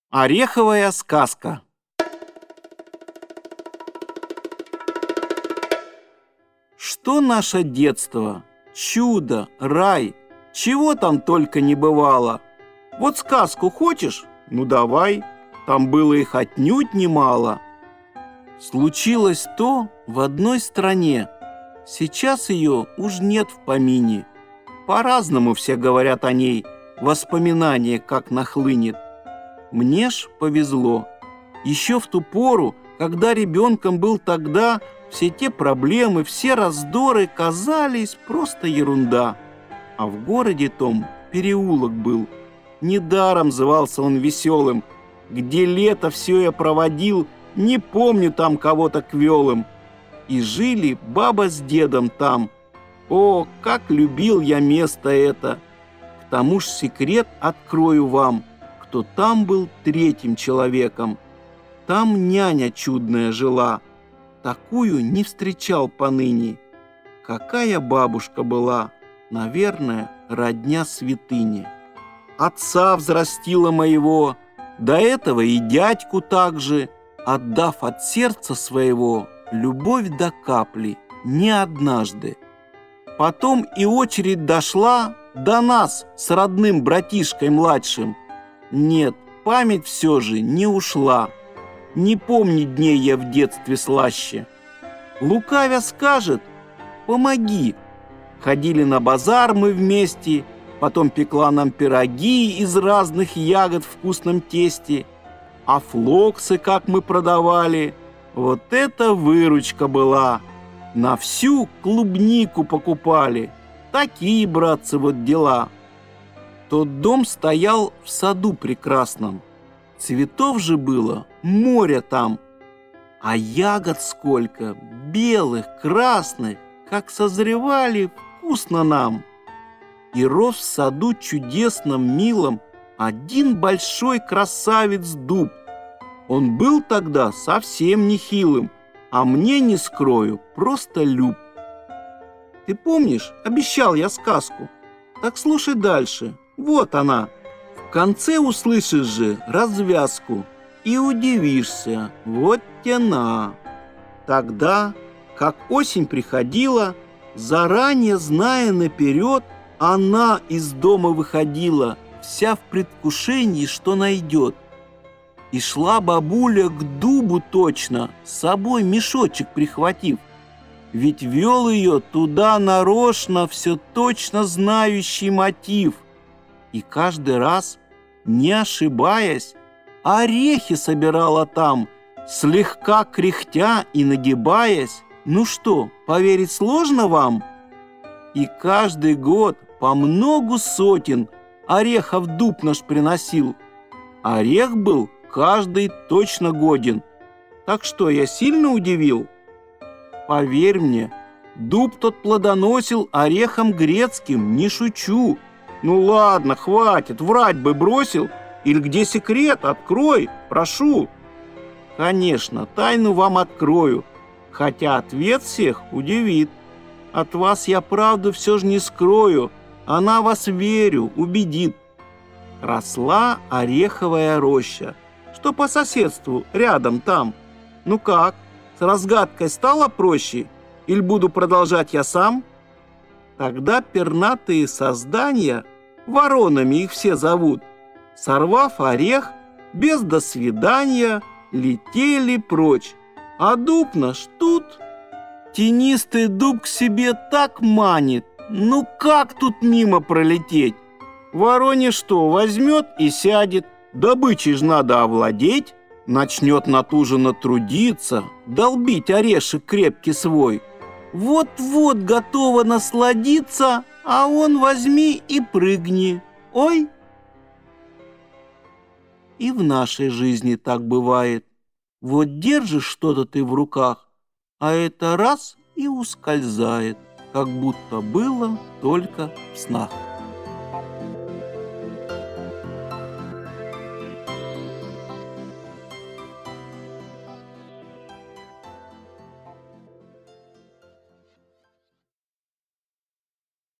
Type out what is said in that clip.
Ореховая сказка. Что наше детство? Чудо, рай, чего там только не бывало. Вот сказку хочешь? Ну давай, там было их отнюдь немало. Случилось то в одной стране. Сейчас ее уж нет в помине. По-разному все говорят о ней, воспоминание как нахлынет. Мне ж повезло. Еще в ту пору, когда ребенком был тогда, все те проблемы, все раздоры казались просто ерунда. А в городе том переулок был. Недаром звался он веселым. Где лето все я проводил, не помню там кого-то квелым. И жили баба с дедом там. О, как любил я место это! К тому ж секрет открою вам, кто там был третьим человеком. Там няня чудная жила, такую не встречал поныне. Какая бабушка была, наверное, родня святыни. Отца взрастила моего, до этого и дядьку также, отдав от сердца своего любовь до капли, не однажды. Потом и очередь дошла до нас с родным братишкой младшим. Нет, память все же не ушла. Не помню дней я в детстве слаще. Лукавя скажет: помоги. Ходили на базар мы вместе, потом пекла нам пироги из разных ягод в вкусном тесте. А флоксы, как мы продавали, вот это выручка была. На всю клубнику покупали. Такие, братцы, вот дела. Тот дом стоял в саду прекрасном. Цветов же было море там. А ягод сколько, белых, красных, как созревали, вкусно нам. И рос в саду чудесном, милом один большой красавец дуб. Он был тогда совсем нехилым, а мне, не скрою, просто люб. Ты помнишь, обещал я сказку? Так слушай дальше. Вот она. В конце услышишь же развязку и удивишься. Вот тяна. Тогда, как осень приходила, заранее зная наперед, она из дома выходила, вся в предвкушении, что найдет. И шла бабуля к дубу точно, с собой мешочек прихватив. Ведь вел ее туда нарочно все точно знающий мотив. И каждый раз, не ошибаясь, орехи собирала там, слегка кряхтя и нагибаясь. Ну что, поверить сложно вам? И каждый год по многу сотен орехов дуб наш приносил. Орех был каждый точно годен. Так что, я сильно удивил? Поверь мне, дуб тот плодоносил орехом грецким, не шучу. Ну ладно, хватит, врать бы бросил. Или где секрет? Открой, прошу. Конечно, тайну вам открою, хотя ответ всех удивит. От вас я правду все же не скрою, она вас, верю, убедит. Росла ореховая роща, что по соседству, рядом там. Ну как, с разгадкой стало проще? Или буду продолжать я сам? Тогда пернатые создания, воронами их все зовут, сорвав орех, без до свидания, летели прочь. А дуб наш тут. Тенистый дуб к себе так манит. Ну как тут мимо пролететь? Вороне что, возьмет и сядет. Добычей ж надо овладеть. Начнет натуженно трудиться, долбить орешек крепкий свой. Вот-вот готова насладиться, а он возьми и прыгни. Ой! И в нашей жизни так бывает. Вот держишь что-то ты в руках, а это раз и ускользает, как будто было только в снах.